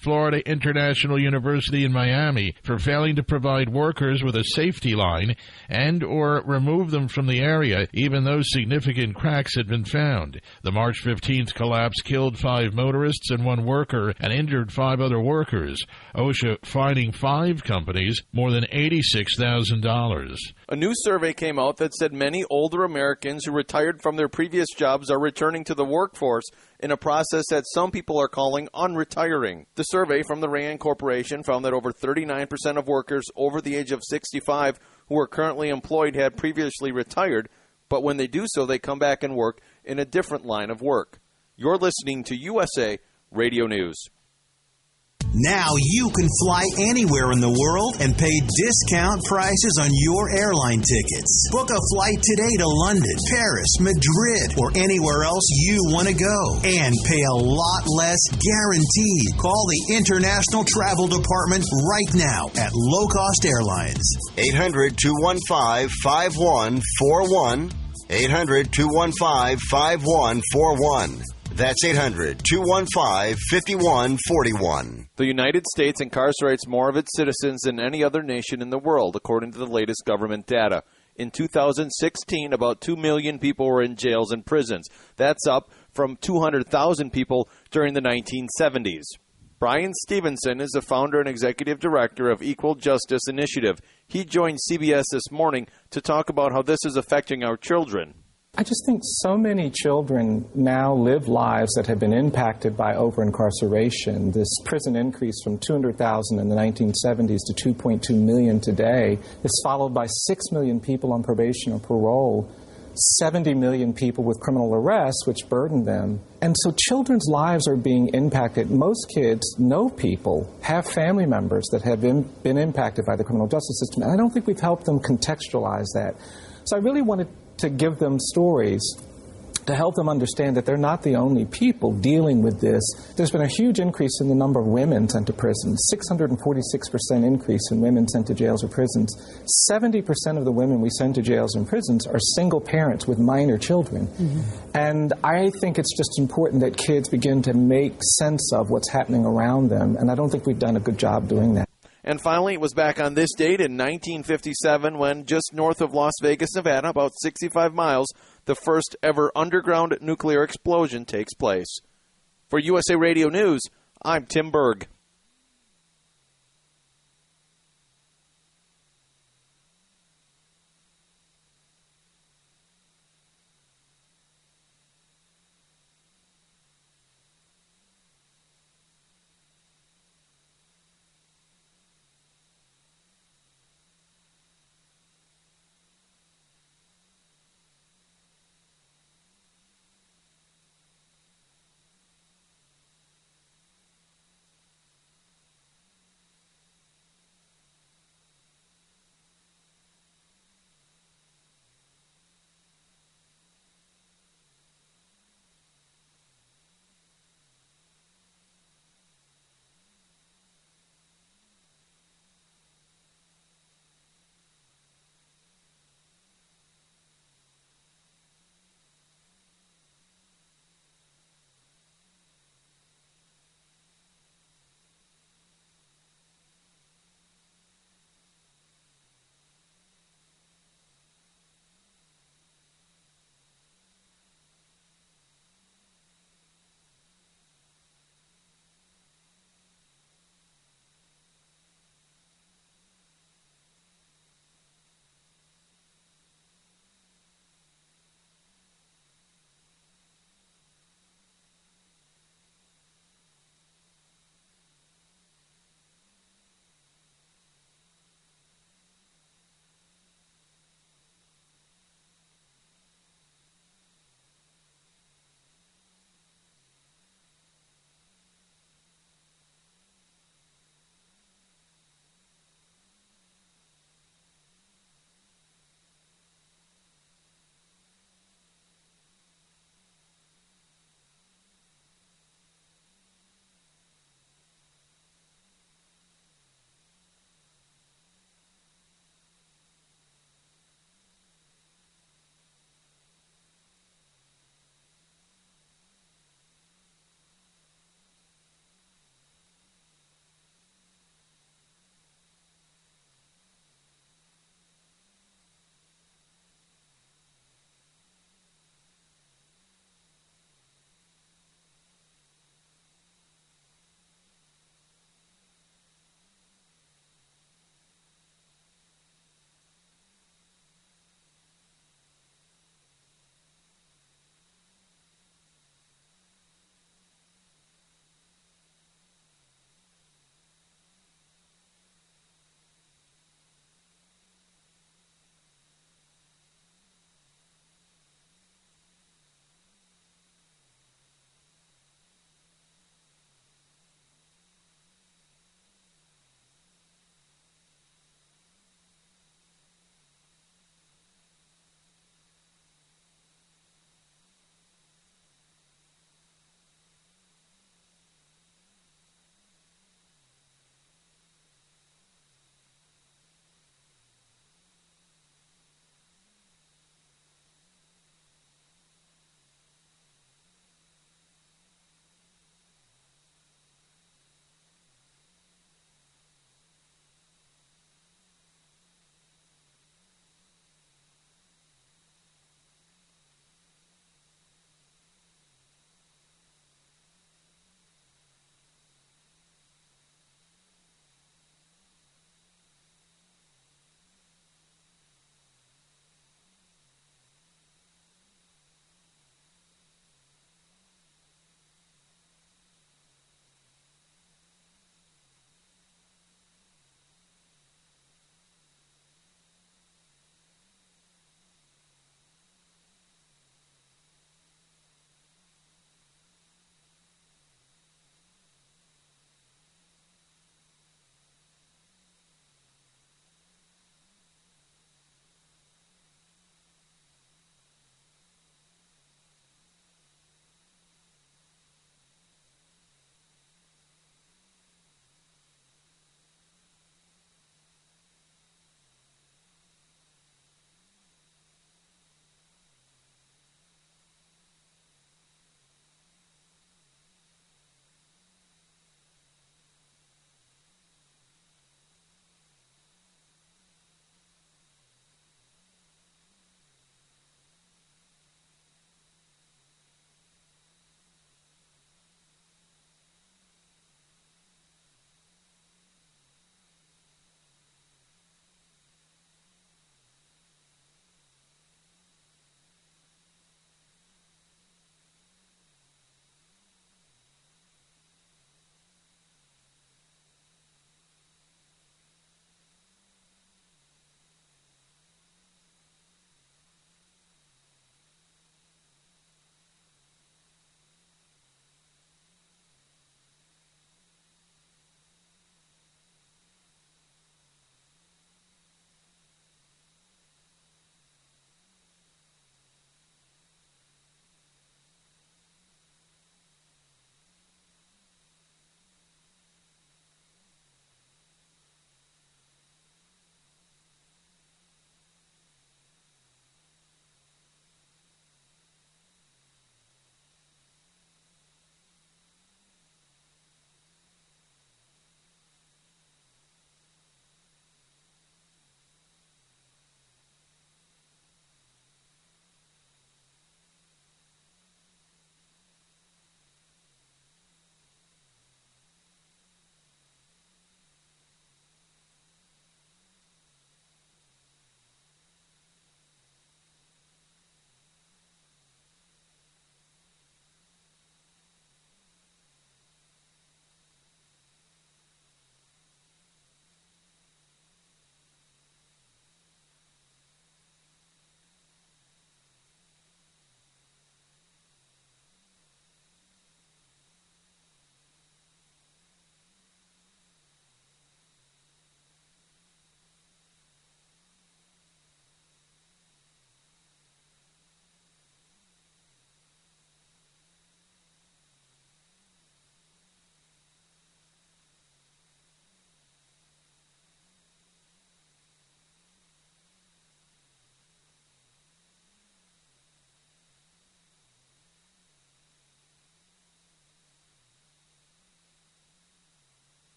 Florida International University in Miami for failing to provide workers with a safety line and or remove them from the area, even though significant cracks had been found. The March 15th collapse killed 5 motorists and 1 worker and injured 5 other workers. OSHA fining 5 companies more than $86,000. A new survey came out that said many older Americans who retired from their previous jobs are returning to the workforce in a process that some people are calling unretiring. The survey from the RAND Corporation found that over 39% of workers over the age of 65 who are currently employed had previously retired, but when they do so, they come back and work in a different line of work. You're listening to USA Radio News. Now you can fly anywhere in the world and pay discount prices on your airline tickets. Book a flight today to London, Paris, Madrid, or anywhere else you want to go. And pay a lot less guaranteed. Call the International Travel Department right now at Low Cost Airlines. 800-215-5141. 800-215-5141. That's 800-215-5141. The United States incarcerates more of its citizens than any other nation in the world, according to the latest government data. In 2016, about 2 million people were in jails and prisons. That's up from 200,000 people during the 1970s. Brian Stevenson is the founder and executive director of Equal Justice Initiative. He joined CBS this morning to talk about how this is affecting our children. I just think so many children now live lives that have been impacted by over-incarceration. This prison increase from 200,000 in the 1970s to 2.2 million today is followed by 6 million people on probation or parole, 70 million people with criminal arrests, which burden them. And so children's lives are being impacted. Most kids know people, have family members that have been impacted by the criminal justice system, and I don't think we've helped them contextualize that. So I really wanted to give them stories to help them understand that they're not the only people dealing with this. There's been a huge increase in the number of women sent to prisons, 646% increase in women sent to jails or prisons. 70% of the women we send to jails and prisons are single parents with minor children. Mm-hmm. And I think it's just important that kids begin to make sense of what's happening around them, and I don't think we've done a good job doing that. And finally, it was back on this date in 1957 when, just north of Las Vegas, Nevada, about 65 miles, the first ever underground nuclear explosion takes place. For USA Radio News, I'm Tim Berg.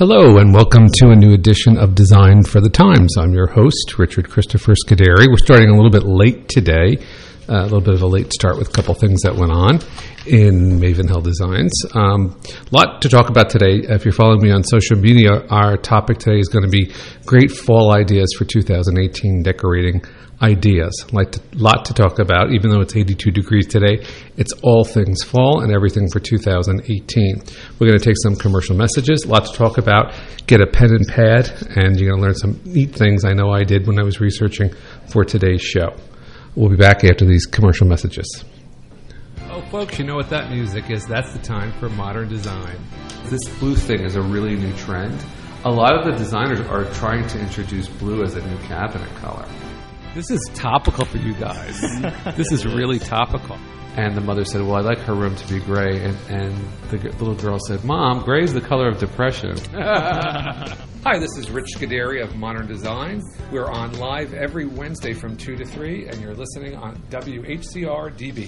Hello, and welcome to a new edition of Design for the Times. I'm your host, Richard Christopher Scuderi. We're starting a little bit late today, a little bit of a late start with a couple things that went on in Maven Hill Designs. A lot to talk about today. If you're following me on social media, our topic today is going to be great fall ideas for 2018 decorating ideas. Lot to talk about. Even though it's 82 degrees today, it's all things fall and everything for 2018. We're going to take some commercial messages, a lot to talk about. Get a pen and pad, and you're going to learn some neat things I know I did when I was researching for today's show. We'll be back after these commercial messages. Oh, folks, you know what that music is. That's the time for modern design. This blue thing is a really new trend. A lot of the designers are trying to introduce blue as a new cabinet color. This is topical for you guys. This is really topical. And the mother said, well, I like her room to be gray. And the little girl said, Mom, gray is the color of depression. Hi, this is Rich Scuderi of Modern Design. We're on live every Wednesday from 2 to 3, and you're listening on WHCR-DB.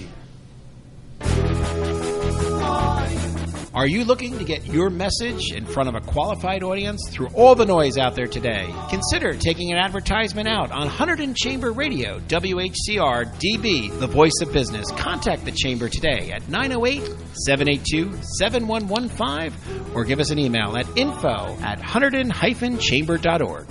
Are you looking to get your message in front of a qualified audience through all the noise out there today? Consider taking an advertisement out on Hunterdon Chamber Radio, WHCR-DB, the voice of business. Contact the Chamber today at 908-782-7115 or give us an email at info@hunterdon-chamber.org.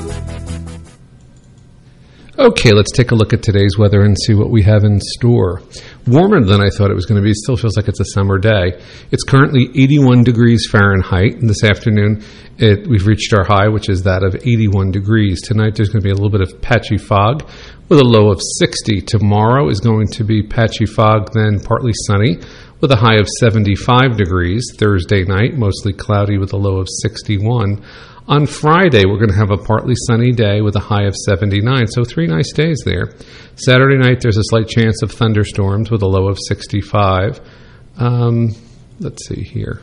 Okay, let's take a look at today's weather and see what we have in store. Warmer than I thought it was going to be. Still feels like it's a summer day. It's currently 81 degrees Fahrenheit, and this afternoon we've reached our high, which is that of 81 degrees. Tonight there's going to be a little bit of patchy fog with a low of 60. Tomorrow is going to be patchy fog, then partly sunny with a high of 75 degrees. Thursday night, mostly cloudy with a low of 61. On Friday, we're going to have a partly sunny day with a high of 79, so 3 nice days there. Saturday night, there's a slight chance of thunderstorms with a low of 65. Let's see here.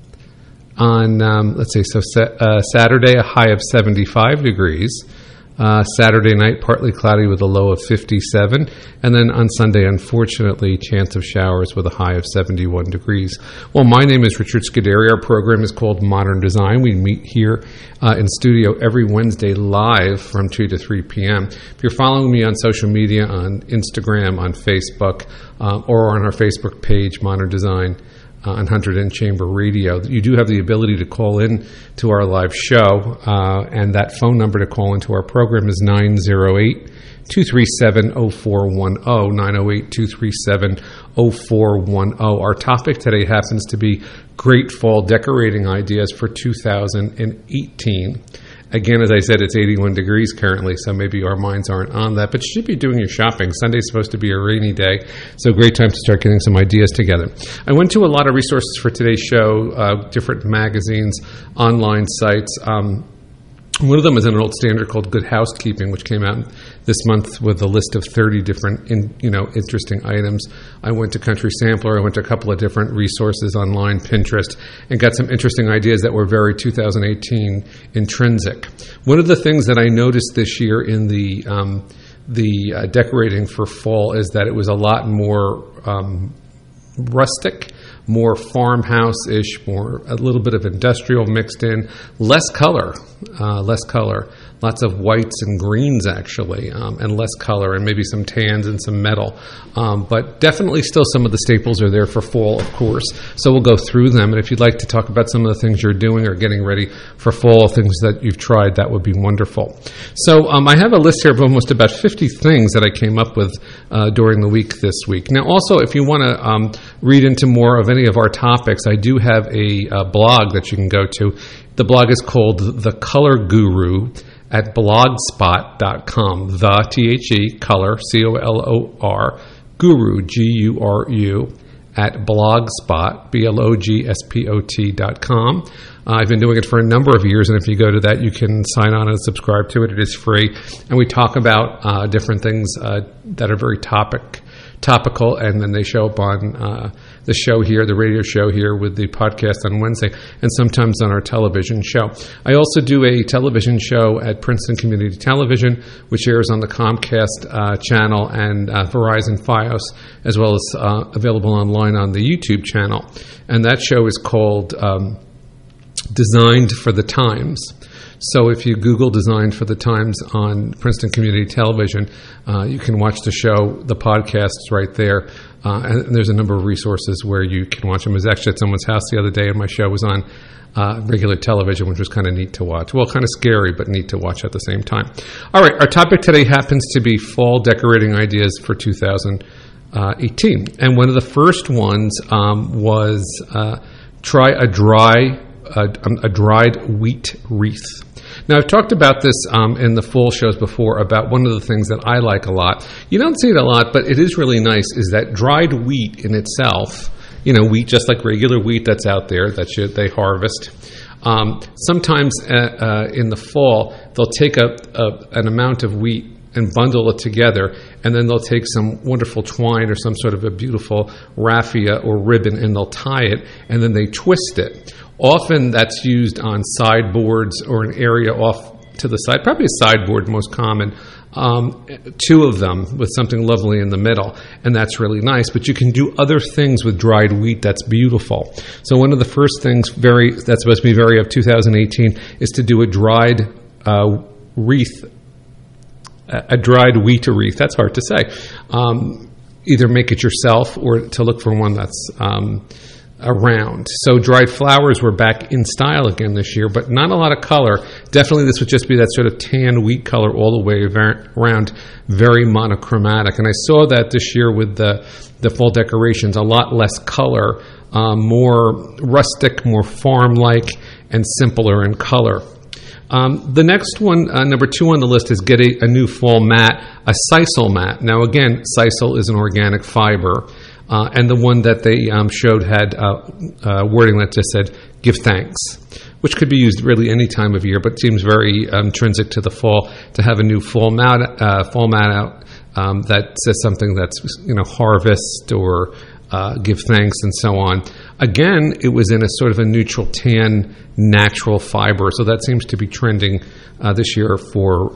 Saturday, a high of 75 degrees. Saturday night, partly cloudy with a low of 57. And then on Sunday, unfortunately, chance of showers with a high of 71 degrees. Well, my name is Richard Scuderi. Our program is called Modern Design. We meet here in studio every Wednesday live from 2 to 3 p.m. If you're following me on social media, on Instagram, on Facebook, or on our Facebook page, Modern Design, on Hunterdon Chamber Radio, you do have the ability to call in to our live show, and that phone number to call into our program is 908-237-0410, 908-237-0410. Our topic today happens to be great fall decorating ideas for 2018. Again, as I said, it's 81 degrees currently, so maybe our minds aren't on that, but you should be doing your shopping. Sunday's supposed to be a rainy day, so great time to start getting some ideas together. I went to a lot of resources for today's show, different magazines, online sites. One of them is an old standard called Good Housekeeping, which came out this month with a list of 30 different, interesting items. I went to Country Sampler. I went to a couple of different resources online, Pinterest, and got some interesting ideas that were very 2018 intrinsic. One of the things that I noticed this year in the decorating for fall is that it was a lot more rustic, more farmhouse-ish, a little bit of industrial mixed in, less color, lots of whites and greens actually, and less color, and maybe some tans and some metal. But definitely still some of the staples are there for fall, of course. So we'll go through them, and if you'd like to talk about some of the things you're doing or getting ready for fall, things that you've tried, that would be wonderful. So I have a list here of almost about 50 things that I came up with during the week this week. Now also, if you want to read into more of any of our topics, I do have a blog that you can go to. The blog is called The Color Guru at blogspot.com. The, T-H-E, color, C-O-L-O-R, guru, G-U-R-U, at blogspot, blogspot.com. I've been doing it for a number of years, and if you go to that, you can sign on and subscribe to it. It is free, and we talk about different things that are very topical, and then they show up on the show here, the radio show here with the podcast on Wednesday, and sometimes on our television show. I also do a television show at Princeton Community Television, which airs on the Comcast channel and Verizon Fios, as well as available online on the YouTube channel. And that show is called Designed for the Times. So if you Google Designed for the Times on Princeton Community Television, you can watch the show, the podcast's right there. And there's a number of resources where you can watch them. I was actually at someone's house the other day, and my show was on regular television, which was kind of neat to watch. Well, kind of scary, but neat to watch at the same time. All right, our topic today happens to be fall decorating ideas for 2018. And one of the first ones was try a dried wheat wreath. Now, I've talked about this in the fall shows before about one of the things that I like a lot. You don't see it a lot, but it is really nice, is that dried wheat in itself, wheat just like regular wheat that's out there that they harvest. Sometimes in the fall, they'll take an amount of wheat and bundle it together, and then they'll take some wonderful twine or some sort of a beautiful raffia or ribbon, and they'll tie it, and then they twist it. Often that's used on sideboards or an area off to the side, probably a sideboard most common, two of them with something lovely in the middle, and that's really nice. But you can do other things with dried wheat that's beautiful. So one of the first things that's supposed to be very of 2018 is to do a dried wreath, a dried wheat wreath. That's hard to say. Either make it yourself or to look for one that's around. So dried flowers were back in style again this year, but not a lot of color. Definitely this would just be that sort of tan wheat color all the way around, very monochromatic. And I saw that this year with the fall decorations, a lot less color, more rustic, more farm-like, and simpler in color. The next one, number 2 on the list, is get a new fall mat, a sisal mat. Now again, sisal is an organic fiber. And the one that they showed had wording that just said, give thanks, which could be used really any time of year, but seems very intrinsic to the fall to have a new fall mat out that says something that's, harvest or give thanks and so on. Again, it was in a sort of a neutral tan, natural fiber, so that seems to be trending this year for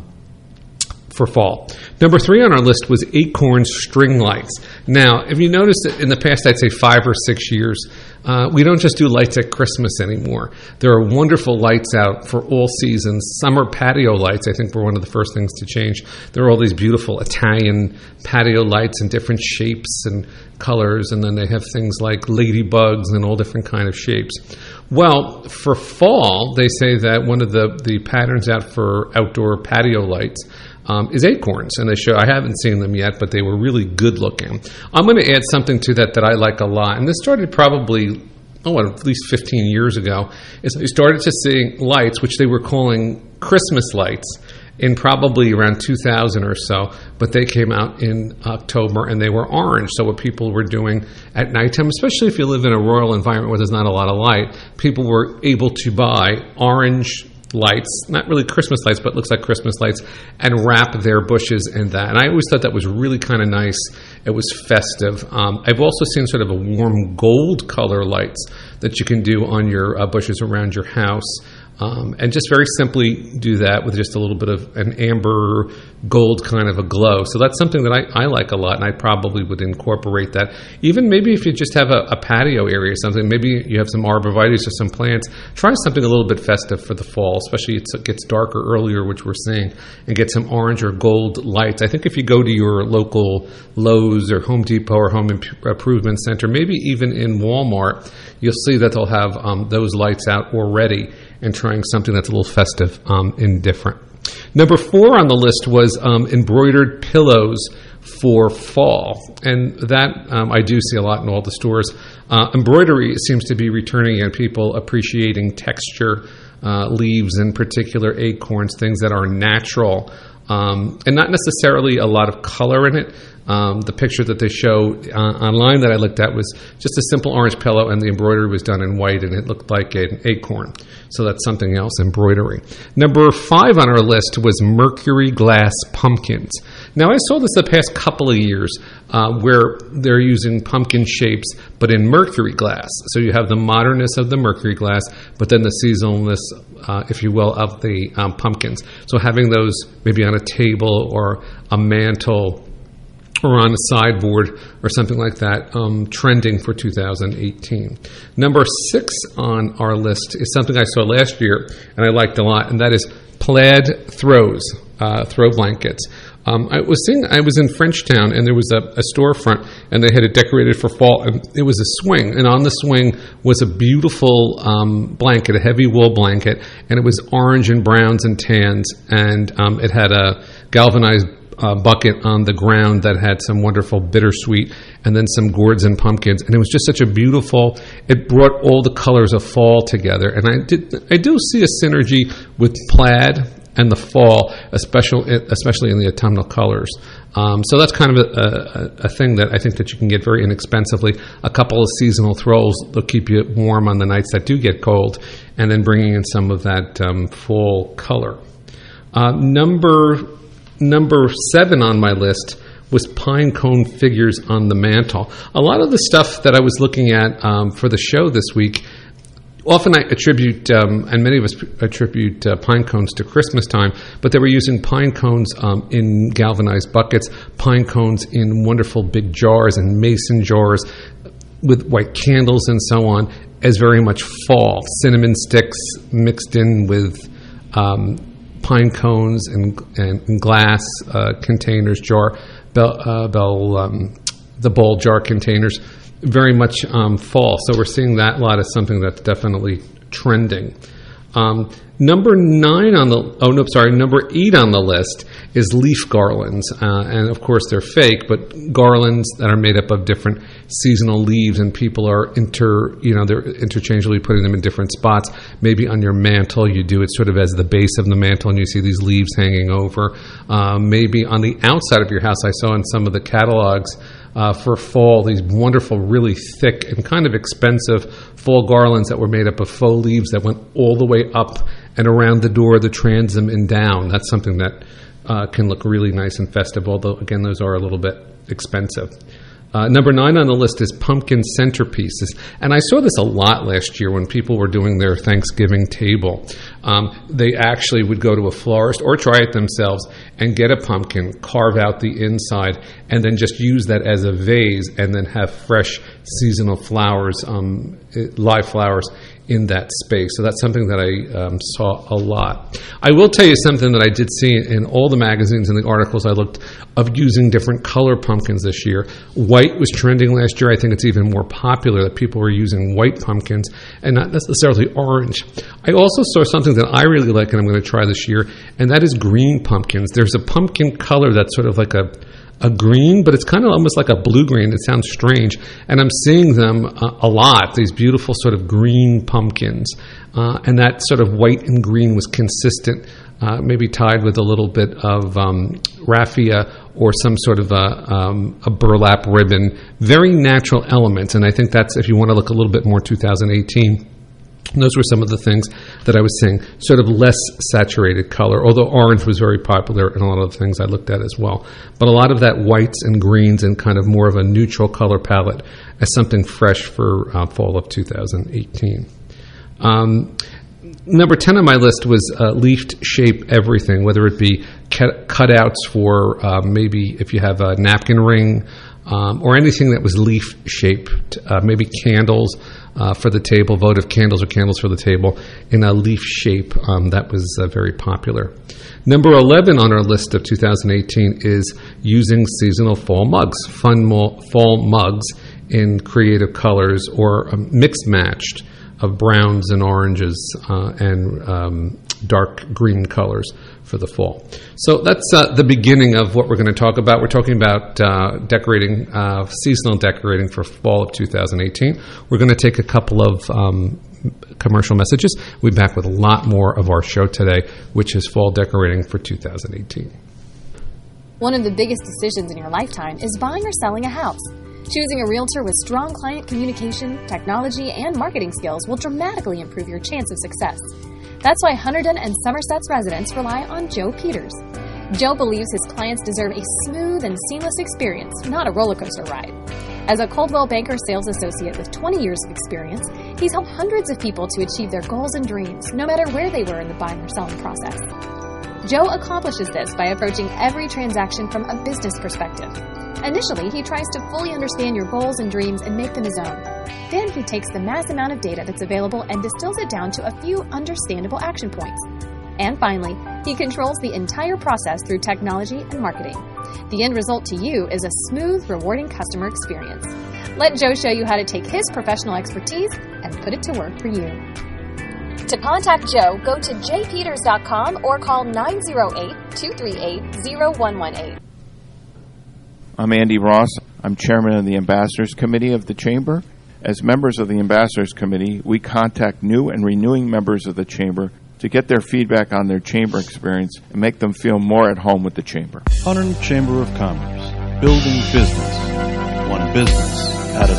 fall. Number 3 on our list was acorn string lights. Now, if you noticed that in the past, I'd say 5 or 6 years, we don't just do lights at Christmas anymore. There are wonderful lights out for all seasons. Summer patio lights, I think, were one of the first things to change. There are all these beautiful Italian patio lights in different shapes and colors, and then they have things like ladybugs and all different kind of shapes. Well, for fall, they say that one of the patterns out for outdoor patio lights is acorns, and I haven't seen them yet, but they were really good looking. I'm going to add something to that I like a lot, and this started probably at least 15 years ago. Is we started to see lights, which they were calling Christmas lights, in probably around 2000 or so, but they came out in October and they were orange. So what people were doing at nighttime, especially if you live in a rural environment where there's not a lot of light, people were able to buy orange lights, not really Christmas lights, but looks like Christmas lights, and wrap their bushes in that. And I always thought that was really kind of nice. It was festive. I've also seen sort of a warm gold color lights that you can do on your bushes around your house. And just very simply do that with just a little bit of an amber gold kind of a glow. So that's something that I like a lot, and I probably would incorporate that. Even maybe if you just have a patio area or something, maybe you have some arborvitae or some plants, try something a little bit festive for the fall, especially it gets darker earlier, which we're seeing, and get some orange or gold lights. I think if you go to your local Lowe's or Home Depot or Home Improvement Center, maybe even in Walmart, you'll see that they'll have those lights out already, and trying something that's a little festive and different. Number 4 on the list was embroidered pillows for fall. And that I do see a lot in all the stores. Embroidery seems to be returning, and people appreciating texture, leaves in particular, acorns, things that are natural, and not necessarily a lot of color in it. The picture that they show online that I looked at was just a simple orange pillow, and the embroidery was done in white, and it looked like an acorn. So that's something else, embroidery. Number 5 on our list was mercury glass pumpkins. Now, I saw this the past couple of years where they're using pumpkin shapes, but in mercury glass. So you have the modernness of the mercury glass, but then the seasonalness, if you will, of the pumpkins. So having those maybe on a table or a mantle or on a sideboard or something like that, trending for 2018. Number 6 on our list is something I saw last year and I liked a lot, and that is plaid throw blankets. I was in Frenchtown, and there was a storefront, and they had it decorated for fall, and it was a swing, and on the swing was a beautiful blanket, a heavy wool blanket, and it was orange and browns and tans, and it had a galvanized bucket on the ground that had some wonderful bittersweet, and then some gourds and pumpkins, and it was just such a beautiful. It brought all the colors of fall together, and I do see a synergy with plaid and the fall, especially in the autumnal colors. So that's kind of a thing that I think that you can get very inexpensively. A couple of seasonal throws, they'll keep you warm on the nights that do get cold, and then bringing in some of that fall color. Number 7 on my list was pine cone figures on the mantle. A lot of the stuff that I was looking at for the show this week, often I attribute, and many of us attribute pine cones to Christmas time, but they were using pine cones in galvanized buckets, pine cones in wonderful big jars and mason jars with white candles and so on, as very much fall. Cinnamon sticks mixed in with pine cones and glass containers, the bowl jar containers. Very much fall. So we're seeing that a lot as something that's definitely trending. Number 8 on the list is leaf garlands. And of course they're fake, but garlands that are made up of different seasonal leaves, and people are they're interchangeably putting them in different spots. Maybe on your mantle, you do it sort of as the base of the mantle, and you see these leaves hanging over. Maybe on the outside of your house, I saw in some of the catalogs for fall, these wonderful, really thick and kind of expensive fall garlands that were made up of faux leaves that went all the way up and around the door, the transom, and down. That's something that can look really nice and festive, although, again, those are a little bit expensive. Number 9 on the list is pumpkin centerpieces. And I saw this a lot last year when people were doing their Thanksgiving table. They actually would go to a florist or try it themselves and get a pumpkin, carve out the inside, and then just use that as a vase, and then have fresh seasonal flowers, live flowers in that space. So that's something that I saw a lot. I will tell you something that I did see in all the magazines and the articles I looked of using different color pumpkins this year. White was trending last year. I think it's even more popular that people were using white pumpkins and not necessarily orange. I also saw something that I really like and I'm going to try this year, and that is green pumpkins. There's a pumpkin color that's sort of like a green, but it's kind of almost like a blue-green. It sounds strange. And I'm seeing them a lot, these beautiful sort of green pumpkins. And that sort of white and green was consistent, maybe tied with a little bit of raffia or some sort of a burlap ribbon. Very natural elements. And I think that's, if you want to look a little bit more 2018, those were some of the things that I was seeing, sort of less saturated color, although orange was very popular in a lot of the things I looked at as well. But a lot of that whites and greens and kind of more of a neutral color palette as something fresh for fall of 2018. Number 10 on my list was leafed shape everything, whether it be cutouts for maybe if you have a napkin ring, or anything that was leaf shaped, maybe candles for the table, votive candles or candles for the table in a leaf shape. That was very popular. Number 11 on our list of 2018 is using seasonal fall mugs, fun fall mugs in creative colors or mixed matched of browns and oranges and dark green colors for the fall. So that's the beginning of what we're going to talk about. We're talking about decorating, seasonal decorating for fall of 2018. We're going to take a couple of commercial messages. We'll be back with a lot more of our show today, which is fall decorating for 2018. One of the biggest decisions in your lifetime is buying or selling a house. Choosing a realtor with strong client communication, technology, and marketing skills will dramatically improve your chance of success. That's why Hunterdon and Somerset's residents rely on Joe Peters. Joe believes his clients deserve a smooth and seamless experience, not a roller coaster ride. As a Coldwell Banker sales associate with 20 years of experience, he's helped hundreds of people to achieve their goals and dreams, no matter where they were in the buying or selling process. Joe accomplishes this by approaching every transaction from a business perspective. Initially, he tries to fully understand your goals and dreams and make them his own. Then he takes the mass amount of data that's available and distills it down to a few understandable action points. And finally, he controls the entire process through technology and marketing. The end result to you is a smooth, rewarding customer experience. Let Joe show you how to take his professional expertise and put it to work for you. To contact Joe, go to jpeters.com or call 908-238-0118. I'm Andy Ross. I'm chairman of the Ambassadors Committee of the Chamber. As members of the Ambassadors Committee, we contact new and renewing members of the Chamber to get their feedback on their Chamber experience and make them feel more at home with the Chamber. Hunterdon Chamber of Commerce, building business, one business at a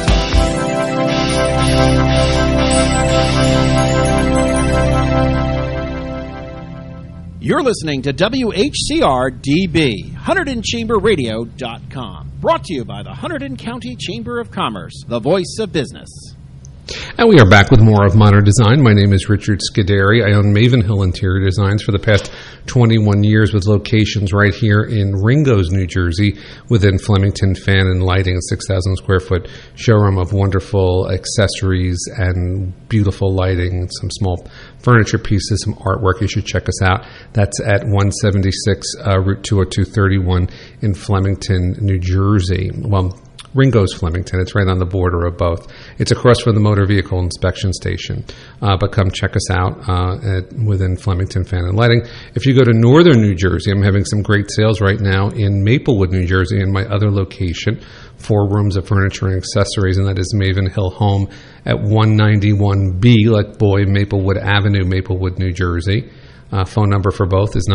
time. You're listening to WHCR-DB, HunterdonChamberRadio.com. Brought to you by the Hunterdon County Chamber of Commerce, the voice of business. And we are back with more of Modern Design. My name is Richard Scuderi. I own Maven Hill Interior Designs for the past 21 years with locations right here in Ringoes, New Jersey, within Flemington Fan and Lighting, a 6,000 square foot showroom of wonderful accessories and beautiful lighting, some small furniture pieces, some artwork. You should check us out. That's at 176 Route 20231 in Flemington, New Jersey. Well, Ringoes, Flemington. It's right on the border of both. It's across from the Motor Vehicle Inspection Station. But come check us out within Flemington Fan and Lighting. If you go to northern New Jersey, I'm having some great sales right now in Maplewood, New Jersey, in my other location, 4 rooms of furniture and accessories, and that is Maven Hill Home at 191B, like boy, Maplewood Avenue, Maplewood, New Jersey. Phone number for both is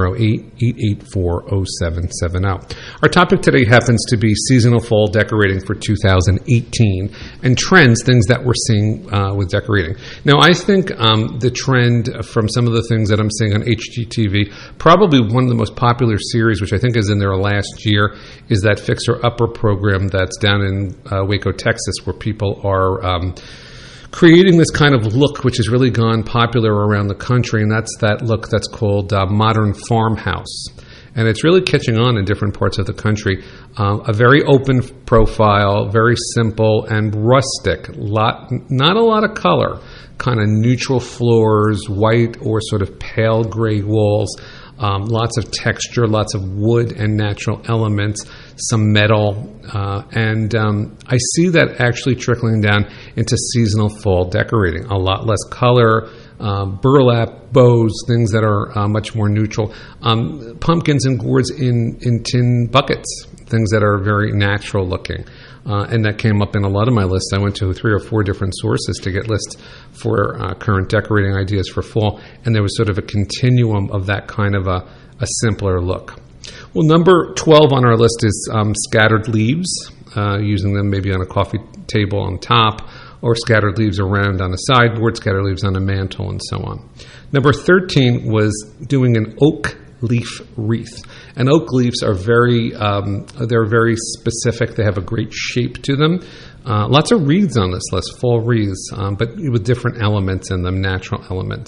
908-884-0770. Our topic today happens to be seasonal fall decorating for 2018 and trends, things that we're seeing with decorating. Now, I think the trend from some of the things that I'm seeing on HGTV, probably one of the most popular series, which I think is in their last year, is that Fixer Upper program that's down in Waco, Texas, where people are creating this kind of look which has really gone popular around the country, and that's that look that's called modern farmhouse. And it's really catching on in different parts of the country. A very open profile, very simple and rustic, not a lot of color, kind of neutral floors, white or sort of pale gray walls, lots of texture, lots of wood and natural elements, some metal, and I see that actually trickling down into seasonal fall decorating. A lot less color, burlap, bows, things that are much more neutral, pumpkins and gourds in tin buckets, things that are very natural looking. And that came up in a lot of my lists. I went to 3 or 4 different sources to get lists for current decorating ideas for fall, and there was sort of a continuum of that kind of a simpler look. Well, number 12 on our list is scattered leaves, using them maybe on a coffee table on top, or scattered leaves around on a sideboard, scattered leaves on a mantle, and so on. Number 13 was doing an oak leaf wreath. And oak leaves are they're very specific. They have a great shape to them. Lots of wreaths on this list, fall wreaths, but with different elements in them, natural elements.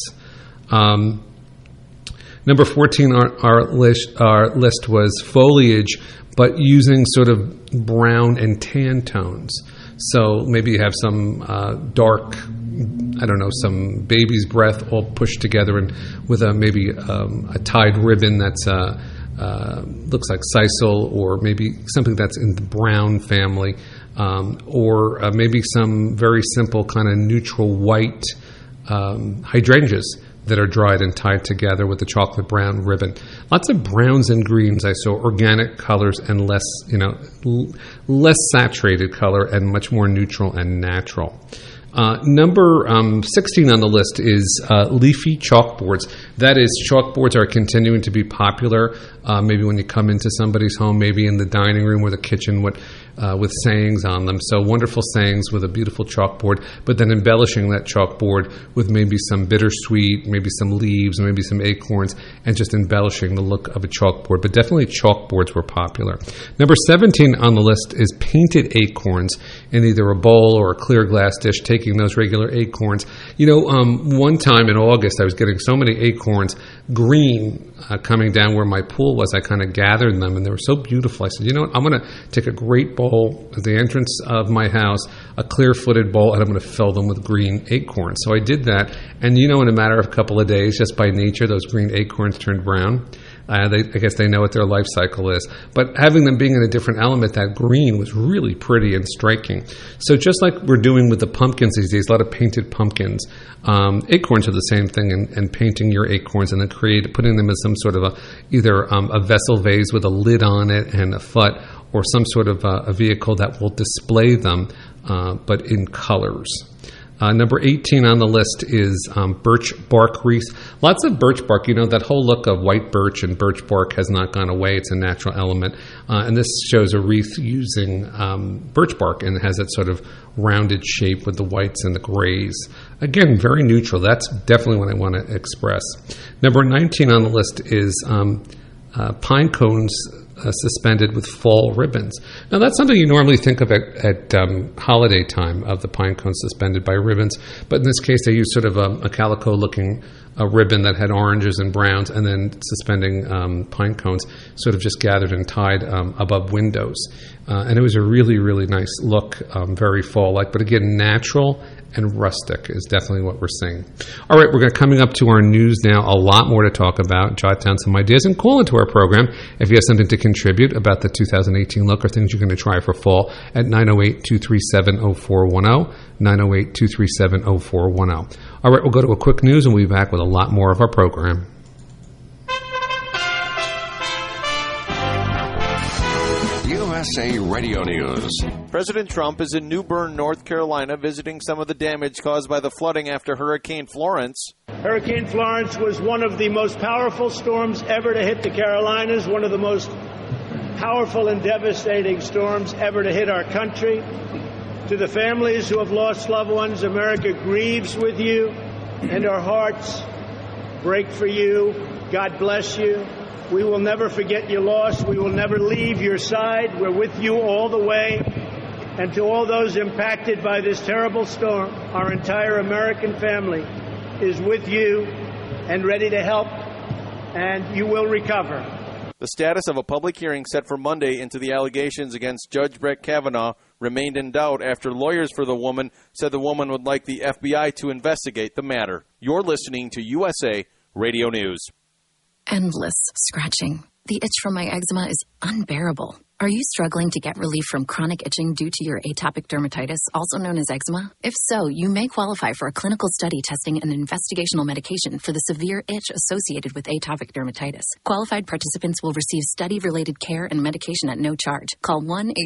Number 14 on our list was foliage, but using sort of brown and tan tones. So maybe you have some dark, some baby's breath all pushed together and with maybe a tied ribbon that's looks like sisal, or maybe something that's in the brown family, or maybe some very simple kind of neutral white hydrangeas that are dried and tied together with the chocolate brown ribbon. Lots of browns and greens. I saw organic colors and less saturated color and much more neutral and natural. Number 16 on the list is leafy chalkboards. That is, chalkboards are continuing to be popular. Maybe when you come into somebody's home, maybe in the dining room or the kitchen, with sayings on them. So wonderful sayings with a beautiful chalkboard, but then embellishing that chalkboard with maybe some bittersweet, maybe some leaves, maybe some acorns, and just embellishing the look of a chalkboard. But definitely chalkboards were popular. Number 17 on the list is painted acorns in either a bowl or a clear glass dish, taking those regular acorns. One time in August, I was getting so many acorns, green, coming down where my pool was. I kind of gathered them, and they were so beautiful. I said, you know what, I'm going to take a great bowl at the entrance of my house, a clear-footed bowl, and I'm going to fill them with green acorns. So I did that, and in a matter of a couple of days, just by nature, those green acorns turned brown. I guess they know what their life cycle is. But having them being in a different element, that green was really pretty and striking. So just like we're doing with the pumpkins these days, a lot of painted pumpkins, acorns are the same thing, and painting your acorns and then putting them in some sort of either a vessel vase with a lid on it and a foot, or some sort of a vehicle that will display them, but in colors. Number 18 on the list is birch bark wreath. Lots of birch bark. That whole look of white birch and birch bark has not gone away. It's a natural element. And this shows a wreath using birch bark, and it has that sort of rounded shape with the whites and the grays. Again, very neutral. That's definitely what I want to express. Number 19 on the list is pine cones suspended with fall ribbons. Now, that's something you normally think of at holiday time, of the pine cones suspended by ribbons. But in this case, they used sort of a calico-looking ribbon that had oranges and browns, and then suspending pine cones sort of just gathered and tied above windows. And it was a really, really nice look, very fall-like. But again, natural and rustic is definitely what we're seeing. All right, we're coming up to our news now. A lot more to talk about. Jot down some ideas and call into our program if you have something to contribute about the 2018 look or things you're going to try for fall at 908-237-0410, 908-237-0410. All right, we'll go to a quick news and we'll be back with a lot more of our program. USA Radio News. President Trump is in New Bern, North Carolina, visiting some of the damage caused by the flooding after Hurricane Florence. Hurricane Florence was one of the most powerful storms ever to hit the Carolinas, one of the most powerful and devastating storms ever to hit our country. To the families who have lost loved ones, America grieves with you, and our hearts break for you. God bless you. We will never forget your loss. We will never leave your side. We're with you all the way. And to all those impacted by this terrible storm, our entire American family is with you and ready to help, and you will recover. The status of a public hearing set for Monday into the allegations against Judge Brett Kavanaugh remained in doubt after lawyers for the woman said the woman would like the FBI to investigate the matter. You're listening to USA Radio News. Endless scratching. The itch from my eczema is unbearable. Are you struggling to get relief from chronic itching due to your atopic dermatitis, also known as eczema? If so, you may qualify for a clinical study testing an investigational medication for the severe itch associated with atopic dermatitis. Qualified participants will receive study-related care and medication at no charge. Call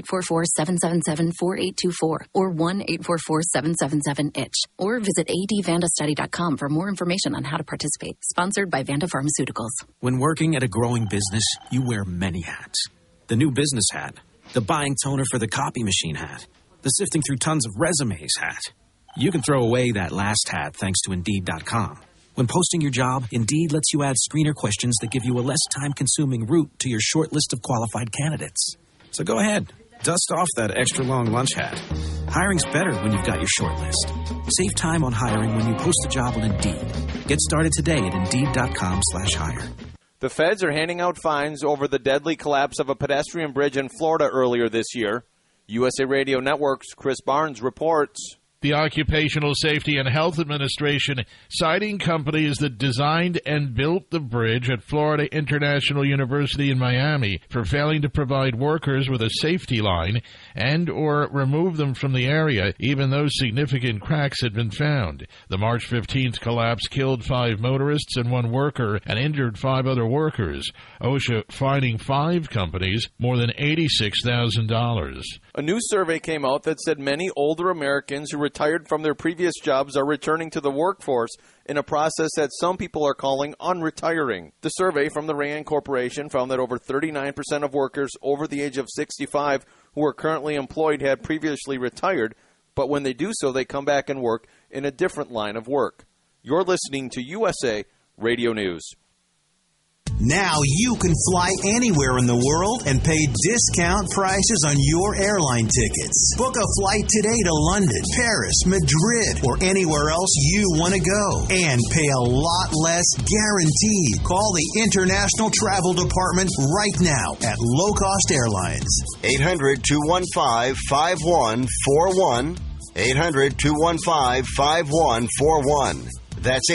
1-844-777-4824 or 1-844-777-ITCH or visit advandastudy.com for more information on how to participate. Sponsored by Vanda Pharmaceuticals. When working at a growing business, you wear many hats. The new business hat, the buying toner for the copy machine hat, the sifting through tons of resumes hat. You can throw away that last hat thanks to Indeed.com. When posting your job, Indeed lets you add screener questions that give you a less time-consuming route to your short list of qualified candidates. So go ahead, dust off that extra long lunch hat. Hiring's better when you've got your short list. Save time on hiring when you post a job on Indeed. Get started today at Indeed.com/hire. The feds are handing out fines over the deadly collapse of a pedestrian bridge in Florida earlier this year. USA Radio Network's Chris Barnes reports. The Occupational Safety and Health Administration citing companies that designed and built the bridge at Florida International University in Miami for failing to provide workers with a safety line and or remove them from the area, even though significant cracks had been found. The March 15th collapse killed 5 motorists and 1 worker and injured 5 other workers. OSHA fining 5 companies more than $86,000. A new survey came out that said many older Americans who retired from their previous jobs are returning to the workforce in a process that some people are calling unretiring. The survey from the RAND Corporation found that over 39% of workers over the age of 65 who are currently employed had previously retired, but when they do so, they come back and work in a different line of work. You're listening to USA Radio News. Now you can fly anywhere in the world and pay discount prices on your airline tickets. Book a flight today to London, Paris, Madrid, or anywhere else you want to go. And pay a lot less guaranteed. Call the International Travel Department right now at Low Cost Airlines. 800-215-5141. 800-215-5141. That's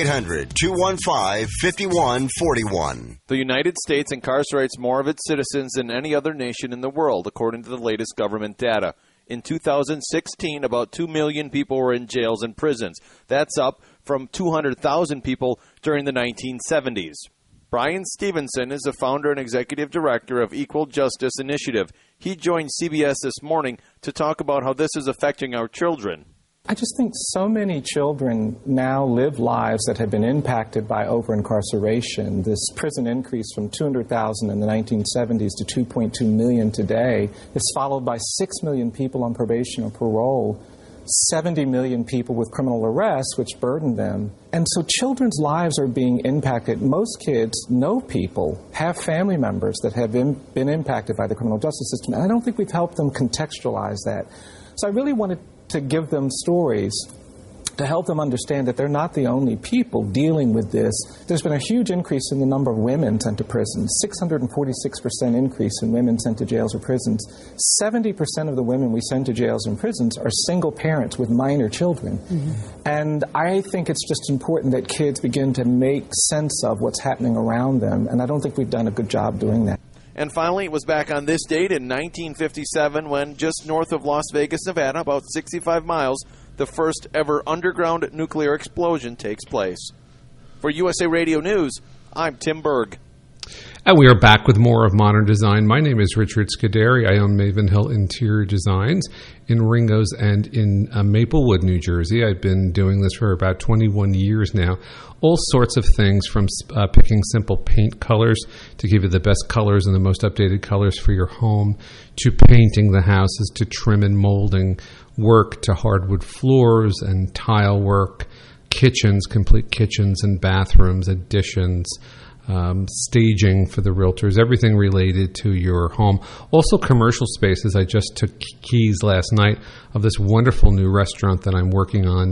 800-215-5141. The United States incarcerates more of its citizens than any other nation in the world, according to the latest government data. In 2016, about 2 million people were in jails and prisons. That's up from 200,000 people during the 1970s. Brian Stevenson is the founder and executive director of Equal Justice Initiative. He joined CBS this morning to talk about how this is affecting our children. I just think so many children now live lives that have been impacted by over-incarceration. This prison increase from 200,000 in the 1970s to 2.2 million today is followed by 6 million people on probation or parole, 70 million people with criminal arrests, which burden them. And so children's lives are being impacted. Most kids know people, have family members that have been impacted by the criminal justice system, and I don't think we've helped them contextualize that. So I really wanted to give them stories to help them understand that they're not the only people dealing with this. There's been a huge increase in the number of women sent to prisons, 646% increase in women sent to jails or prisons. 70% of the women we send to jails and prisons are single parents with minor children. Mm-hmm. And I think it's just important that kids begin to make sense of what's happening around them, and I don't think we've done a good job doing that. And finally, it was back on this date in 1957 when, just north of Las Vegas, Nevada, about 65 miles, the first ever underground nuclear explosion takes place. For USA Radio News, I'm Tim Berg. And we are back with more of Modern Design. My name is Richard Scuderi. I own Maven Hill Interior Designs in Ringo's and in Maplewood, New Jersey. I've been doing this for about 21 years now. All sorts of things, from picking simple paint colors to give you the best colors and the most updated colors for your home, to painting the houses, to trim and molding work, to hardwood floors and tile work, kitchens, complete kitchens and bathrooms, additions, staging for the realtors, everything related to your home. Also commercial spaces. I just took keys last night of this wonderful new restaurant that I'm working on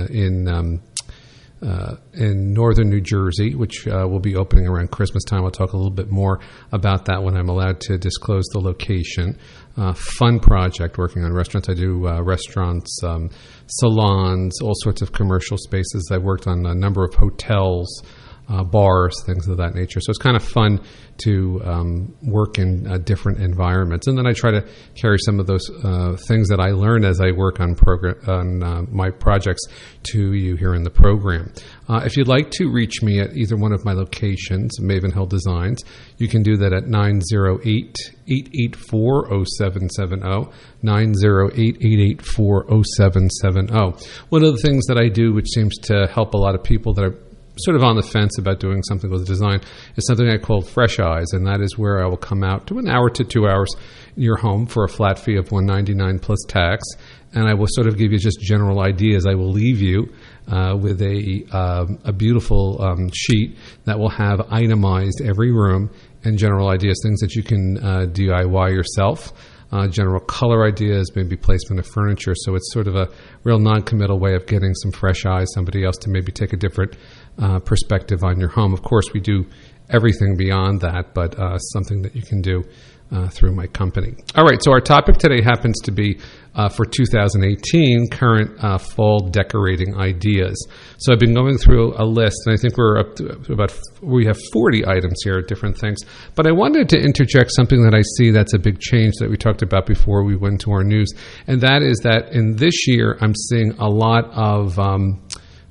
in northern New Jersey, which will be opening around Christmas time. I'll talk a little bit more about that when I'm allowed to disclose the location. Fun project working on restaurants. I do restaurants, salons, all sorts of commercial spaces. I've worked on a number of hotels, bars, things of that nature. So it's kind of fun to work in different environments. And then I try to carry some of those things that I learned as I work on my projects to you here in the program. If you'd like to reach me at either one of my locations, Maven Hill Designs, you can do that at 908-884-0770, 908-884-0770. One of the things that I do, which seems to help a lot of people that are sort of on the fence about doing something with design, is something I call Fresh Eyes, and that is where I will come out to 1 hour to 2 hours in your home for a flat fee of $199 plus tax, and I will sort of give you just general ideas. I will leave you with a beautiful sheet that will have itemized every room and general ideas, things that you can DIY yourself. General color ideas, maybe placement of furniture. So it's sort of a real non-committal way of getting some fresh eyes, somebody else to maybe take a different perspective on your home. Of course, we do everything beyond that, but something that you can do through my company. All right, so our topic today happens to be for 2018, current fall decorating ideas. So I've been going through a list, and I think we're up to we have 40 items here at different things. But I wanted to interject something that I see that's a big change that we talked about before we went to our news, and that is that in this year I'm seeing a lot of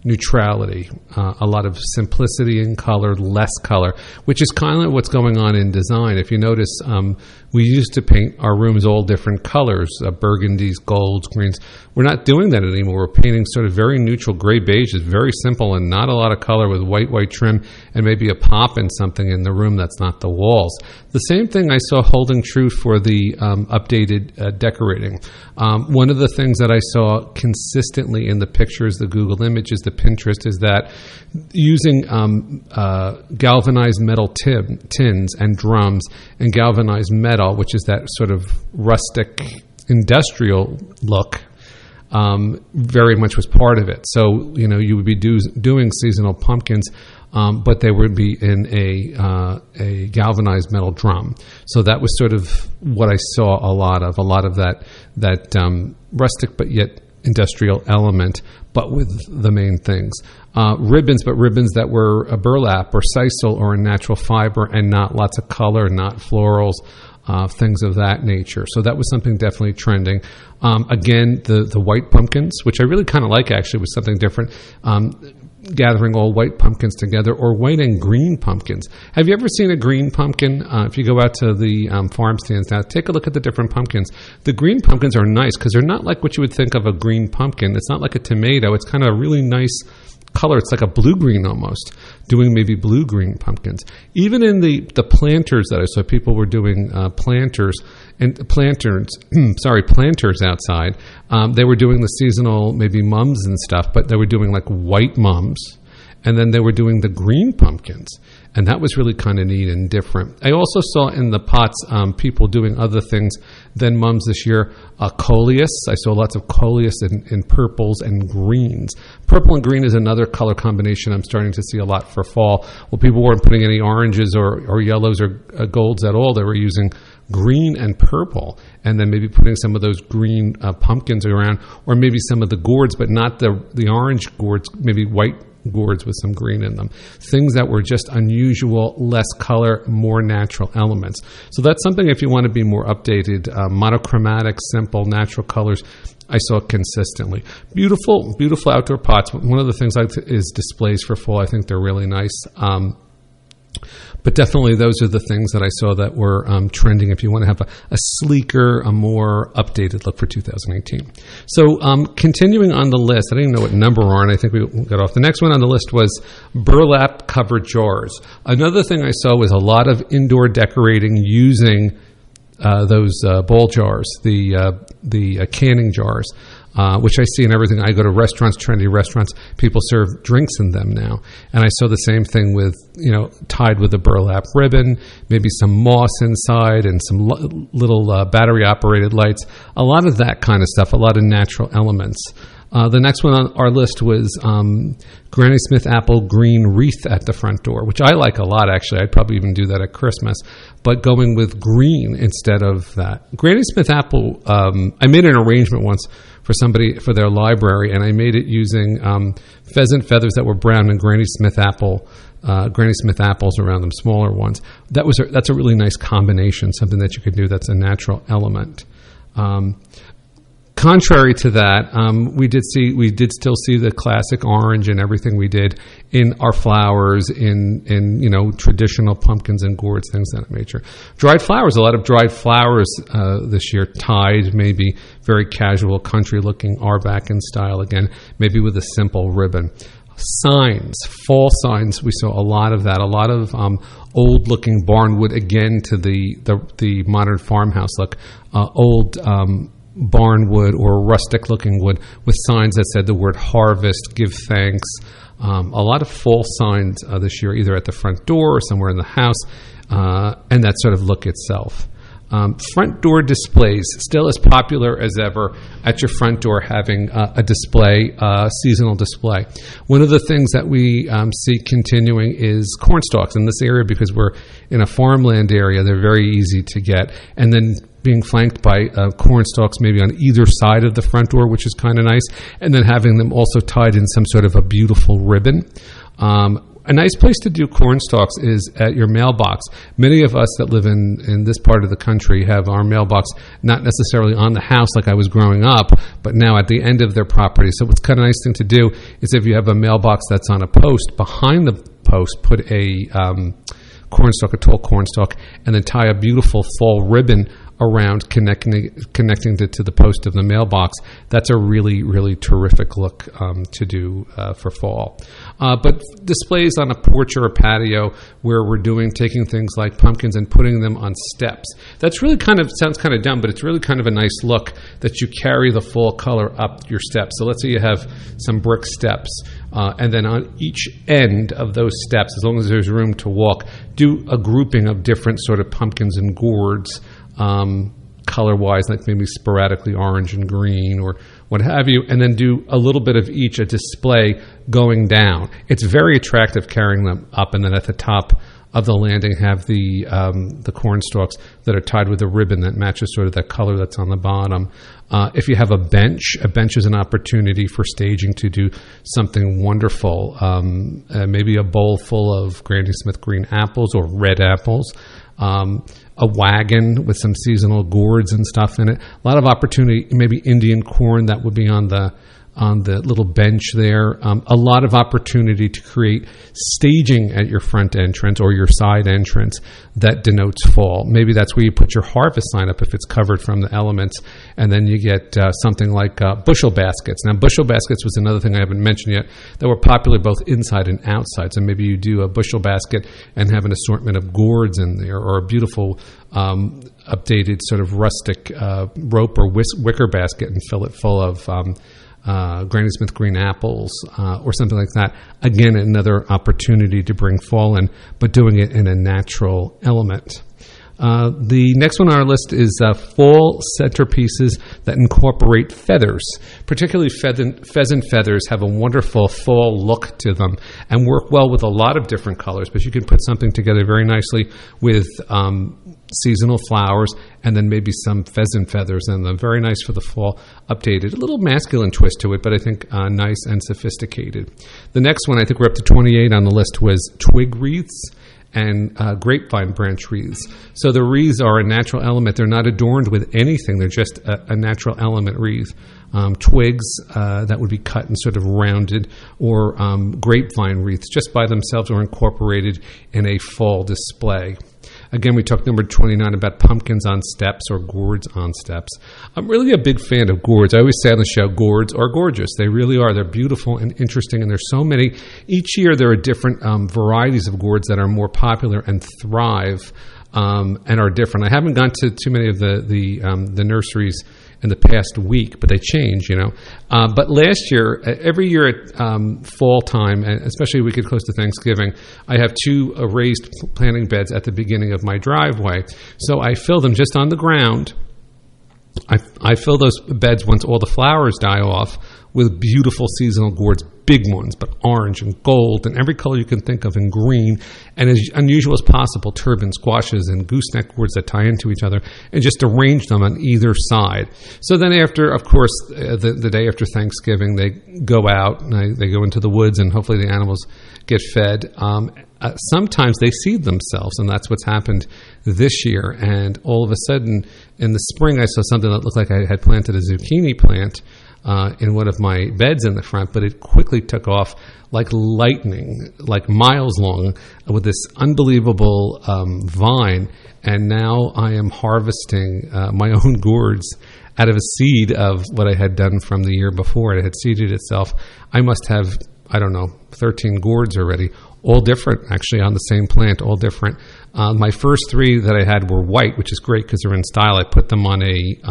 neutrality, a lot of simplicity in color, less color, which is kind of what's going on in design. If you notice, we used to paint our rooms all different colors, burgundies, golds, greens. We're not doing that anymore. We're painting sort of very neutral gray beiges, very simple and not a lot of color, with white trim and maybe a pop in something in the room that's not the walls. The same thing I saw holding true for the updated decorating. One of the things that I saw consistently in the pictures, the Google images, the Pinterest, is that using galvanized metal tins and drums and galvanized metal, which is that sort of rustic industrial look, very much was part of it. So, you would be doing seasonal pumpkins, but they would be in a galvanized metal drum. So that was sort of what I saw a lot of that rustic but yet industrial element, but with the main things. Ribbons that were a burlap or sisal or a natural fiber and not lots of color, not florals, things of that nature. So that was something definitely trending. Again, the white pumpkins, which I really kind of like actually, was something different. Gathering all white pumpkins together, or white and green pumpkins. Have you ever seen a green pumpkin? If you go out to the farm stands now, take a look at the different pumpkins. The green pumpkins are nice because they're not like what you would think of a green pumpkin. It's not like a tomato. It's kind of a really nice color. It's like a blue-green almost, doing maybe blue-green pumpkins. Even in the planters that I saw, people were doing planters outside. They were doing the seasonal maybe mums and stuff, but they were doing like white mums, and then they were doing the green pumpkins. And that was really kind of neat and different. I also saw in the pots people doing other things than mums this year. Coleus. I saw lots of coleus in purples and greens. Purple and green is another color combination I'm starting to see a lot for fall. Well, people weren't putting any oranges or yellows or golds at all. They were using green and purple, and then maybe putting some of those green pumpkins around, or maybe some of the gourds, but not the orange gourds, maybe white gourds with some green in them. Things that were just unusual, less color, more natural elements. So that's something, if you want to be more updated, monochromatic, simple, natural colors, I saw consistently. Beautiful outdoor pots. One of the things is displays for fall. I think they're really nice. But definitely those are the things that I saw that were trending if you want to have a sleeker, a more updated look for 2018. So continuing on the list, I don't even know what number we're on. I think we got off. The next one on the list was burlap covered jars. Another thing I saw was a lot of indoor decorating using those ball jars, the canning jars. Which I see in everything. I go to restaurants, trendy restaurants, people serve drinks in them now. And I saw the same thing with, tied with a burlap ribbon, maybe some moss inside and some little battery-operated lights. A lot of that kind of stuff, a lot of natural elements. The next one on our list was Granny Smith apple green wreath at the front door, which I like a lot, actually. I'd probably even do that at Christmas, but going with green instead of that. Granny Smith apple, I made an arrangement once for somebody for their library, and I made it using pheasant feathers that were brown and Granny Smith apples around them, smaller ones. That's a really nice combination, something that you could do that's a natural element. Contrary to that, we did still see the classic orange and everything we did in our flowers, in traditional pumpkins and gourds, things of that nature. Dried flowers, a lot of dried flowers this year, tied, maybe very casual, country-looking Arbacan style again, maybe with a simple ribbon. Signs, fall signs, we saw a lot of that, a lot of old-looking barnwood, again to the modern farmhouse look, old barnwood or rustic-looking wood with signs that said the word harvest, give thanks. A lot of fall signs this year, either at the front door or somewhere in the house, and that sort of look itself. Front door displays, still as popular as ever at your front door, having a display, seasonal display. One of the things that we see continuing is corn stalks in this area, because we're in a farmland area. They're very easy to get. And then being flanked by corn stalks maybe on either side of the front door, which is kind of nice, and then having them also tied in some sort of a beautiful ribbon. A nice place to do corn stalks is at your mailbox. Many of us that live in this part of the country have our mailbox not necessarily on the house like I was growing up, but now at the end of their property. So what's kind of nice thing to do is if you have a mailbox that's on a post, behind the post, put a cornstalk, a tall cornstalk, and then tie a beautiful fall ribbon around connecting it to the post of the mailbox. That's a really, really terrific look to do for fall. But displays on a porch or a patio where we're taking things like pumpkins and putting them on steps. That's really sounds kind of dumb, but it's really kind of a nice look that you carry the fall color up your steps. So let's say you have some brick steps, and then on each end of those steps, as long as there's room to walk, do a grouping of different sort of pumpkins and gourds, color-wise, like maybe sporadically orange and green or what have you, and then do a little bit of each, a display going down. It's very attractive carrying them up, and then at the top of the landing have the corn stalks that are tied with a ribbon that matches sort of that color that's on the bottom. If you have a bench is an opportunity for staging to do something wonderful, maybe a bowl full of Granny Smith green apples or red apples, a wagon with some seasonal gourds and stuff in it. A lot of opportunity, maybe Indian corn that would be on the little bench there. A lot of opportunity to create staging at your front entrance or your side entrance that denotes fall. Maybe that's where you put your harvest sign up if it's covered from the elements, and then you get something like bushel baskets. Now, bushel baskets was another thing I haven't mentioned yet that were popular both inside and outside. So maybe you do a bushel basket and have an assortment of gourds in there, or a beautiful updated sort of rustic rope or wicker basket and fill it full of Granny Smith green apples or something like that. Again, another opportunity to bring fall in, but doing it in a natural element. The next one on our list is fall centerpieces that incorporate feathers. Particularly pheasant feathers have a wonderful fall look to them and work well with a lot of different colors, but you can put something together very nicely with seasonal flowers and then maybe some pheasant feathers, and they're very nice for the fall, updated. A little masculine twist to it, but I think nice and sophisticated. The next one, I think we're up to 28 on the list, was twig wreaths and grapevine branch wreaths. So the wreaths are a natural element. They're not adorned with anything. They're just a natural element wreath. Twigs that would be cut and sort of rounded, or grapevine wreaths just by themselves or incorporated in a fall display. Again, we talked number 29 about pumpkins on steps or gourds on steps. I'm really a big fan of gourds. I always say on the show, gourds are gorgeous. They really are. They're beautiful and interesting, and there's so many. Each year there are different varieties of gourds that are more popular and thrive and are different. I haven't gone to too many of the nurseries in the past week, but they change, But last year, every year at fall time, and especially we get close to Thanksgiving, I have 2 raised planting beds at the beginning of my driveway. So I fill them just on the ground. I fill those beds once all the flowers die off with beautiful seasonal gourds, big ones, but orange and gold and every color you can think of, and green, and as unusual as possible, turban squashes and gooseneck gourds that tie into each other, and just arrange them on either side. So then after, of course, the day after Thanksgiving, they go out and they go into the woods, and hopefully the animals get fed. Sometimes they seed themselves, and that's what's happened this year. And all of a sudden, in the spring, I saw something that looked like I had planted a zucchini plant in one of my beds in the front, but it quickly took off like lightning, like miles long, with this unbelievable vine. And now I am harvesting my own gourds out of a seed of what I had done from the year before. It had seeded itself. I must have, 13 gourds already, all different, actually, on the same plant, all different. My first 3 that I had were white, which is great because they're in style. I put them on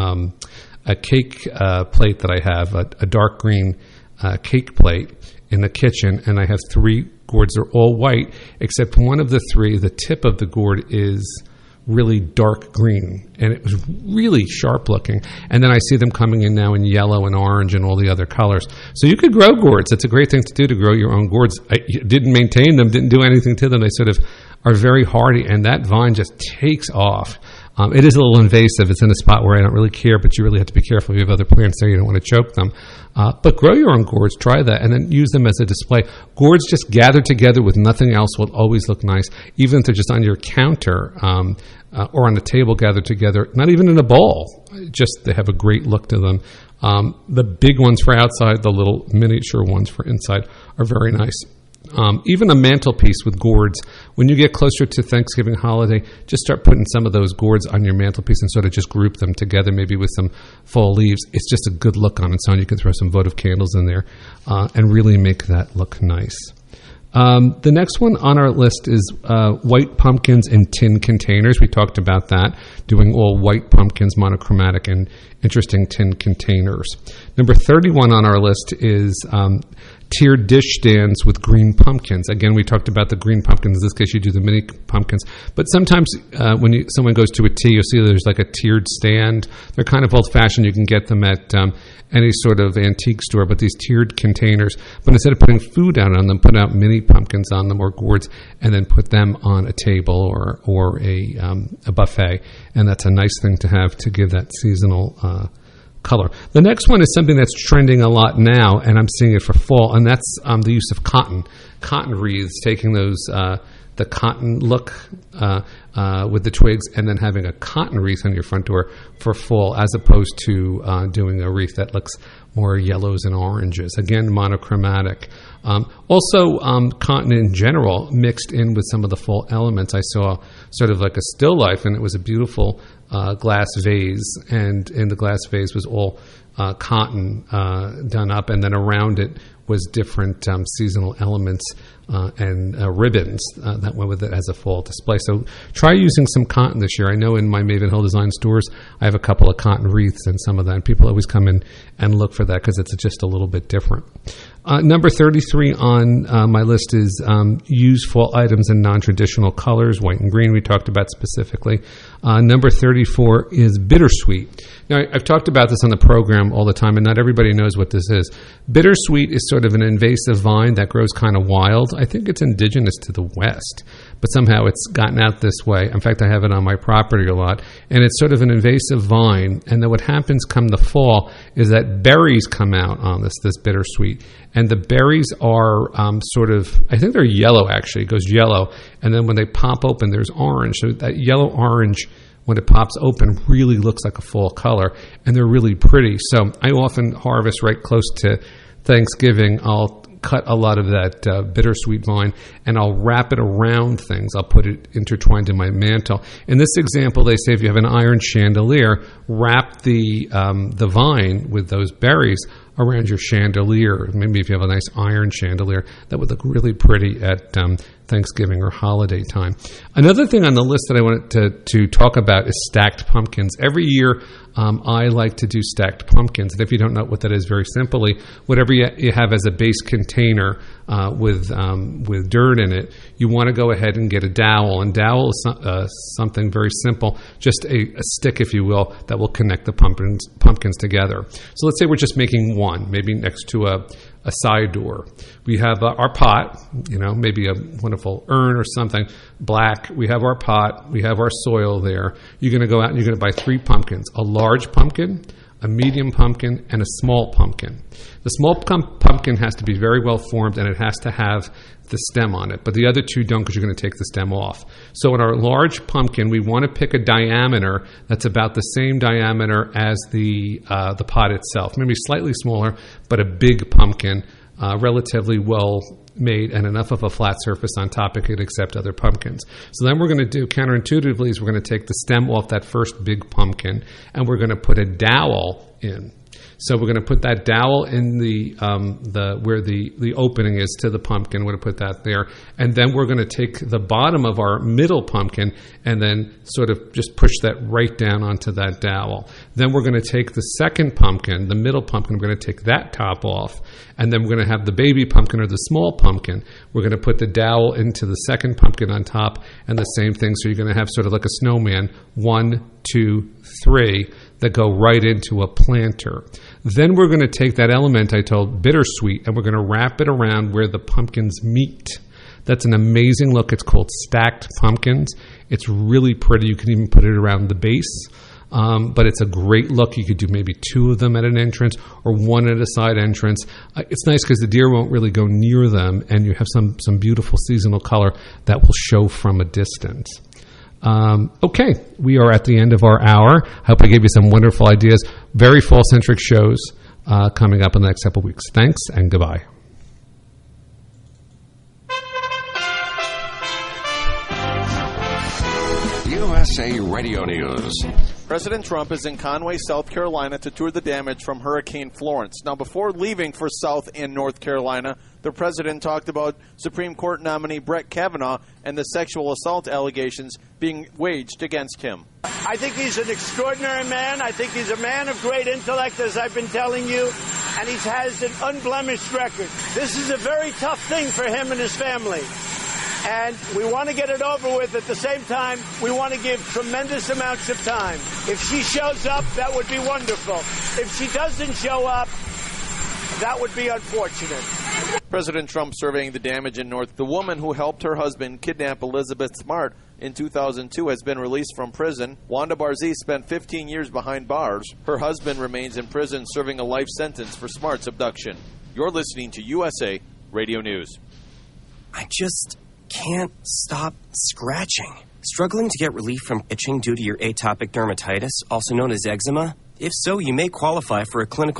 a cake plate that I have, a dark green cake plate in the kitchen, and I have 3 gourds. They're all white, except one of the 3, the tip of the gourd is really dark green, and it was really sharp looking. And then I see them coming in now in yellow and orange and all the other colors. So you could grow gourds. It's a great thing to do, to grow your own gourds. I didn't maintain them, didn't do anything to them. They sort of are very hardy, and that vine just takes off. It is a little invasive. It's in a spot where I don't really care, but you really have to be careful. If you have other plants there, you don't want to choke them. But grow your own gourds. Try that, and then use them as a display. Gourds just gathered together with nothing else will always look nice, even if they're just on your counter or on the table gathered together, not even in a bowl. Just they have a great look to them. The big ones for outside, the little miniature ones for inside are very nice. Even a mantelpiece with gourds. When you get closer to Thanksgiving holiday, just start putting some of those gourds on your mantelpiece and sort of just group them together, maybe with some fall leaves. It's just a good look on its own. You can throw some votive candles in there and really make that look nice. The next one on our list is white pumpkins in tin containers. We talked about that, doing all white pumpkins, monochromatic, and interesting tin containers. Number 31 on our list is tiered dish stands with green pumpkins. Again, we talked about the green pumpkins. In this case, you do the mini pumpkins. But sometimes when someone goes to a tea, you'll see there's like a tiered stand. They're kind of old-fashioned. You can get them at any sort of antique store, but these tiered containers. But instead of putting food out on them, put out mini pumpkins on them or gourds, and then put them on a table or a buffet. And that's a nice thing to have to give that seasonal color. The next one is something that's trending a lot now, and I'm seeing it for fall, and that's the use of cotton wreaths, taking those the cotton look with the twigs and then having a cotton wreath on your front door for fall, as opposed to doing a wreath that looks more yellows and oranges. Again, monochromatic. Also, cotton in general mixed in with some of the fall elements. I saw sort of like a still life, and it was a beautiful glass vase, and in the glass vase was all cotton done up, and then around it was different seasonal elements and ribbons that went with it as a fall display. So try using some cotton this year. I know in my Maven Hill Design stores, I have a couple of cotton wreaths and some of that. And people always come in and look for that because it's just a little bit different. Number 33 on my list is use fall items in non-traditional colors, white and green we talked about specifically. Number 34 is bittersweet. Now, I've talked about this on the program all the time, and not everybody knows what this is. Bittersweet is sort of an invasive vine that grows kind of wild. I think it's indigenous to the West, but somehow it's gotten out this way. In fact, I have it on my property a lot, and it's sort of an invasive vine, and then what happens come the fall is that berries come out on this bittersweet, and the berries are sort of, I think they're yellow actually, it goes yellow, and then when they pop open, there's orange. So that yellow-orange, when it pops open, really looks like a fall color, and they're really pretty. So I often harvest right close to Thanksgiving. I'll cut a lot of that bittersweet vine, and I'll wrap it around things. I'll put it intertwined in my mantle. In this example, they say if you have an iron chandelier, wrap the vine with those berries around your chandelier. Maybe if you have a nice iron chandelier, that would look really pretty at Thanksgiving or holiday time. Another thing on the list that I wanted to talk about is stacked pumpkins. Every year, I like to do stacked pumpkins. And if you don't know what that is, very simply, whatever you have as a base container with dirt in it, you want to go ahead and get a dowel. And dowel is something very simple, just a stick, if you will, that will connect the pumpkins together. So let's say we're just making one, maybe next to a side door. We have our pot, maybe a wonderful urn or something, black. We have our pot. We have our soil there. You're going to go out and you're going to buy 3 pumpkins, a large pumpkin, a medium pumpkin, and a small pumpkin. The small pumpkin has to be very well formed, and it has to have the stem on it. But the other 2 don't, because you're going to take the stem off. So in our large pumpkin, we want to pick a diameter that's about the same diameter as the pot itself. Maybe slightly smaller, but a big pumpkin, relatively well made and enough of a flat surface on top it could accept other pumpkins. So then we're going to do, counterintuitively, is we're going to take the stem off that first big pumpkin, and we're going to put a dowel in. So we're going to put that dowel in the where the opening is to the pumpkin. We're going to put that there. And then we're going to take the bottom of our middle pumpkin and then sort of just push that right down onto that dowel. Then we're going to take the second pumpkin, the middle pumpkin, we're going to take that top off. And then we're going to have the baby pumpkin or the small pumpkin. We're going to put the dowel into the second pumpkin on top, and the same thing. So you're going to have sort of like a snowman, 1, 2, 3, that go right into a planter. Then we're going to take that element I told, bittersweet, and we're going to wrap it around where the pumpkins meet. That's an amazing look. It's called Stacked Pumpkins. It's really pretty. You can even put it around the base. But it's a great look. You could do maybe 2 of them at an entrance or 1 at a side entrance. It's nice because the deer won't really go near them, and you have some beautiful seasonal color that will show from a distance. Okay, we are at the end of our hour. I hope I gave you some wonderful ideas. Very fall-centric shows coming up in the next couple of weeks. Thanks, and goodbye. USA Radio News. President Trump is in Conway, South Carolina to tour the damage from Hurricane Florence. Now, before leaving for South and North Carolina, the president talked about Supreme Court nominee Brett Kavanaugh and the sexual assault allegations being waged against him. I think he's an extraordinary man. I think he's a man of great intellect, as I've been telling you, and he has an unblemished record. This is a very tough thing for him and his family. And we want to get it over with. At the same time, we want to give tremendous amounts of time. If she shows up, that would be wonderful. If she doesn't show up, that would be unfortunate. President Trump surveying the damage in North. The woman who helped her husband kidnap Elizabeth Smart in 2002 has been released from prison. Wanda Barzee spent 15 years behind bars. Her husband remains in prison serving a life sentence for Smart's abduction. You're listening to USA Radio News. I just can't stop scratching. Struggling to get relief from itching due to your atopic dermatitis, also known as eczema? If so, you may qualify for a clinical